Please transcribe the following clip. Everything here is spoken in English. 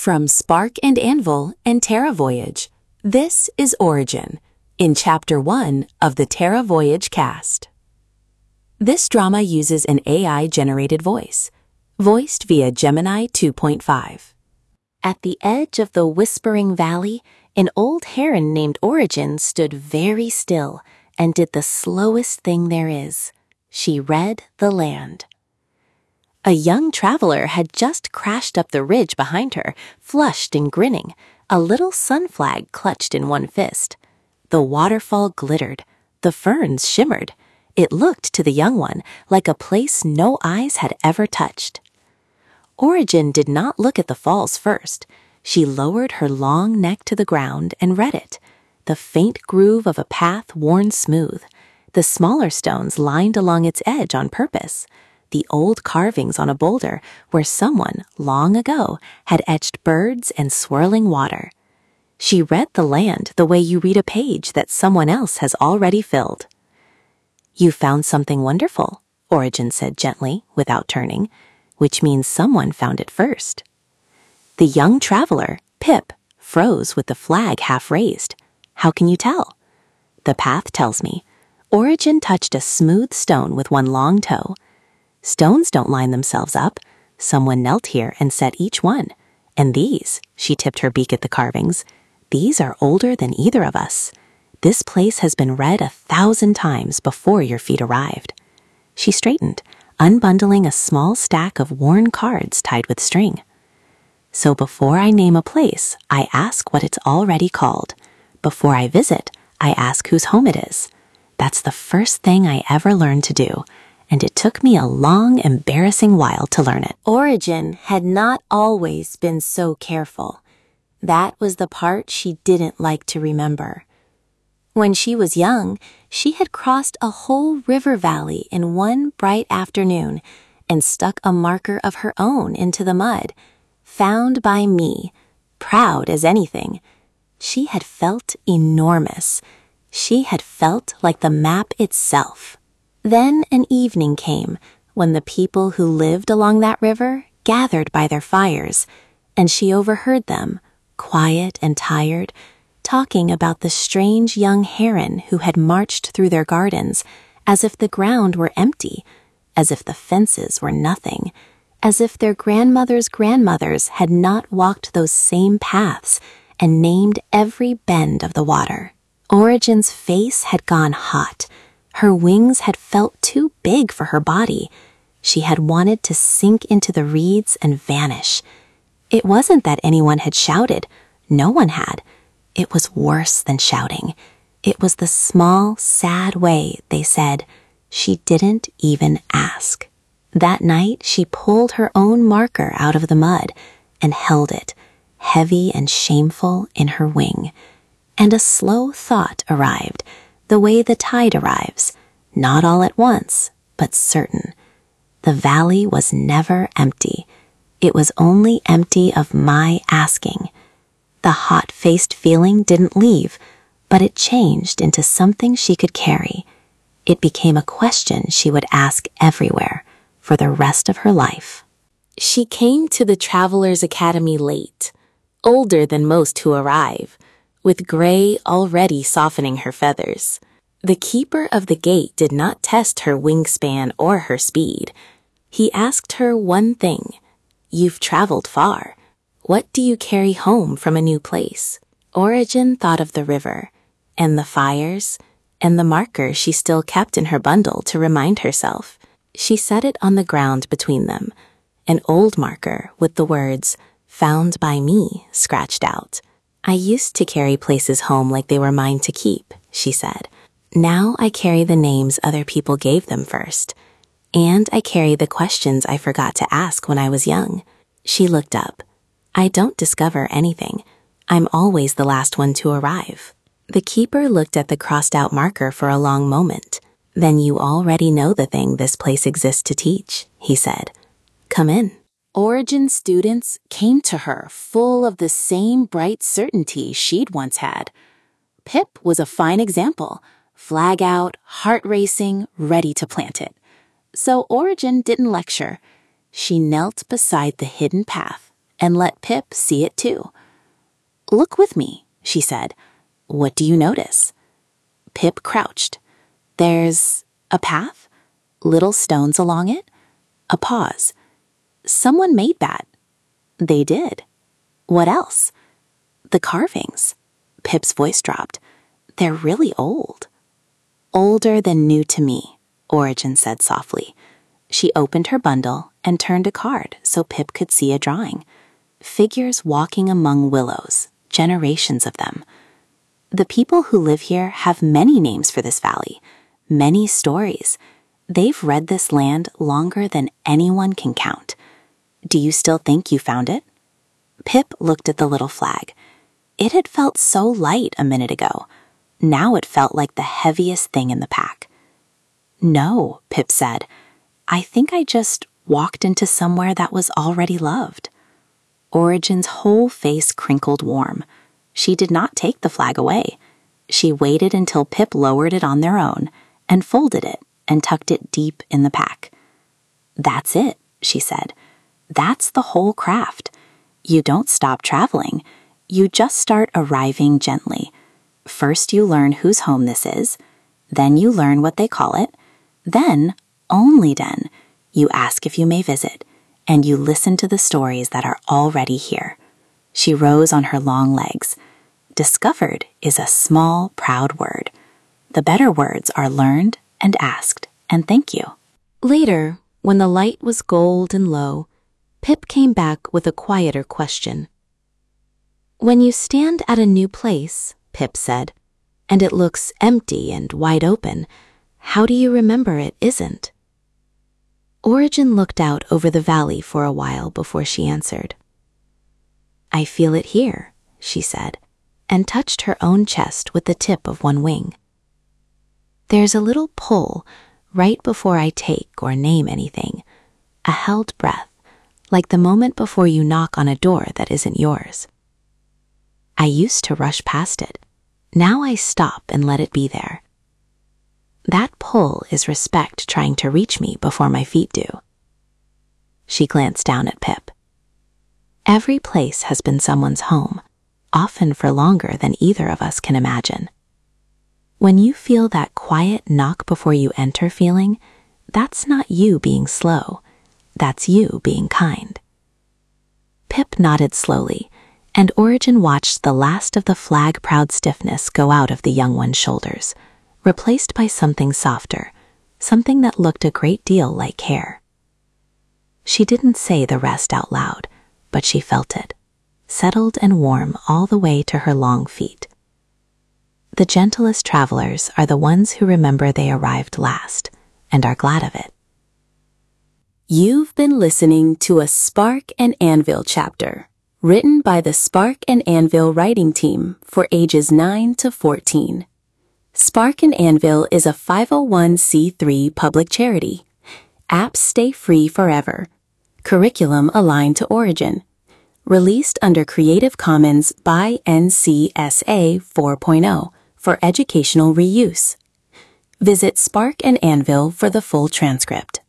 From Spark and Anvil and Terra Voyage, this is Origin, in Chapter 1 of the Terra Voyage cast. This drama uses an AI-generated voice, voiced via Gemini 2.5. At the edge of the Whispering Valley, an old heron named Origin stood very still and did the slowest thing there is. She read the land. A young traveler had just crashed up the ridge behind her, flushed and grinning, a little sun flag clutched in one fist. The waterfall glittered. The ferns shimmered. It looked to the young one like a place no eyes had ever touched. Origin did not look at the falls first. She lowered her long neck to the ground and read it. The faint groove of a path worn smooth. The smaller stones lined along its edge on purpose. The old carvings on a boulder where someone, long ago, had etched birds and swirling water. She read the land the way you read a page that someone else has already filled. "You found something wonderful," Origin said gently, without turning, which means someone found it first. The young traveler, Pip, froze with the flag half raised. "How can you tell?" "The path tells me." Origin touched a smooth stone with one long toe. "Stones don't line themselves up. Someone knelt here and set each one. And these," she tipped her beak at the carvings, "these are older than either of us. This place has been read 1,000 times before your feet arrived." She straightened, unbundling a small stack of worn cards tied with string. "So before I name a place, I ask what it's already called. Before I visit, I ask whose home it is. That's the first thing I ever learned to do. And it took me a long, embarrassing while to learn it." Origin had not always been so careful. That was the part she didn't like to remember. When she was young, she had crossed a whole river valley in one bright afternoon and stuck a marker of her own into the mud. "Found by me," proud as anything. She had felt enormous. She had felt like the map itself. Then an evening came when the people who lived along that river gathered by their fires, and she overheard them, quiet and tired, talking about the strange young heron who had marched through their gardens as if the ground were empty, as if the fences were nothing, as if their grandmothers' grandmothers had not walked those same paths and named every bend of the water. Origin's face had gone hot. Her wings had felt too big for her body. She had wanted to sink into the reeds and vanish. It wasn't that anyone had shouted. No one had. It was worse than shouting. It was the small, sad way they said, "She didn't even ask." That night, she pulled her own marker out of the mud and held it, heavy and shameful, in her wing. And a slow thought arrived, the way the tide arrives, not all at once, but certain. The valley was never empty. It was only empty of my asking. The hot-faced feeling didn't leave, but it changed into something she could carry. It became a question she would ask everywhere for the rest of her life. She came to the Travelers' Academy late, older than most who arrive, with gray already softening her feathers. The keeper of the gate did not test her wingspan or her speed. He asked her one thing. "You've traveled far. What do you carry home from a new place?" Origin thought of the river, and the fires, and the marker she still kept in her bundle to remind herself. She set it on the ground between them, an old marker with the words, "Found by me," scratched out. "I used to carry places home like they were mine to keep," she said. "Now I carry the names other people gave them first. And I carry the questions I forgot to ask when I was young." She looked up. "I don't discover anything. I'm always the last one to arrive." The keeper looked at the crossed-out marker for a long moment. "Then you already know the thing this place exists to teach," he said. "Come in." Origin students came to her full of the same bright certainty she'd once had. Pip was a fine example. Flag out, heart racing, ready to plant it. So Origin didn't lecture. She knelt beside the hidden path and let Pip see it too. "Look with me," she said. "What do you notice?" Pip crouched. "There's a path, little stones along it, a pause. Someone made that." "They did. What else?" "The carvings." Pip's voice dropped. "They're really old." "Older than new to me," Origin said softly. She opened her bundle and turned a card so Pip could see a drawing. Figures walking among willows, generations of them. "The people who live here have many names for this valley, many stories. They've read this land longer than anyone can count. Do you still think you found it?" Pip looked at the little flag. It had felt so light a minute ago. Now it felt like the heaviest thing in the pack. "No," Pip said. "I think I just walked into somewhere that was already loved." Origin's whole face crinkled warm. She did not take the flag away. She waited until Pip lowered it on their own and folded it and tucked it deep in the pack. "That's it," she said. "That's the whole craft. You don't stop traveling. You just start arriving gently. First you learn whose home this is, then you learn what they call it, then, only then, you ask if you may visit, and you listen to the stories that are already here." She rose on her long legs. "Discovered is a small, proud word. The better words are learned and asked, and thank you." Later, when the light was gold and low, Pip came back with a quieter question. "When you stand at a new place," Pip said, "and it looks empty and wide open, how do you remember it isn't?" Origin looked out over the valley for a while before she answered. "I feel it here," she said, and touched her own chest with the tip of one wing. "There's a little pull right before I take or name anything, a held breath, like the moment before you knock on a door that isn't yours. I used to rush past it. Now I stop and let it be there. That pull is respect trying to reach me before my feet do." She glanced down at Pip. "Every place has been someone's home, often for longer than either of us can imagine. When you feel that quiet knock before you enter feeling, that's not you being slow, that's you being kind." Pip nodded slowly, and Origin watched the last of the flag-proud stiffness go out of the young one's shoulders, replaced by something softer, something that looked a great deal like hair. She didn't say the rest out loud, but she felt it, settled and warm all the way to her long feet. The gentlest travelers are the ones who remember they arrived last and are glad of it. You've been listening to a Spark and Anvil chapter, written by the Spark and Anvil writing team for ages 9 to 14. Spark and Anvil is a 501c3 public charity. Apps stay free forever. Curriculum aligned to Origin. Released under Creative Commons by NCSA 4.0 for educational reuse. Visit Spark and Anvil for the full transcript.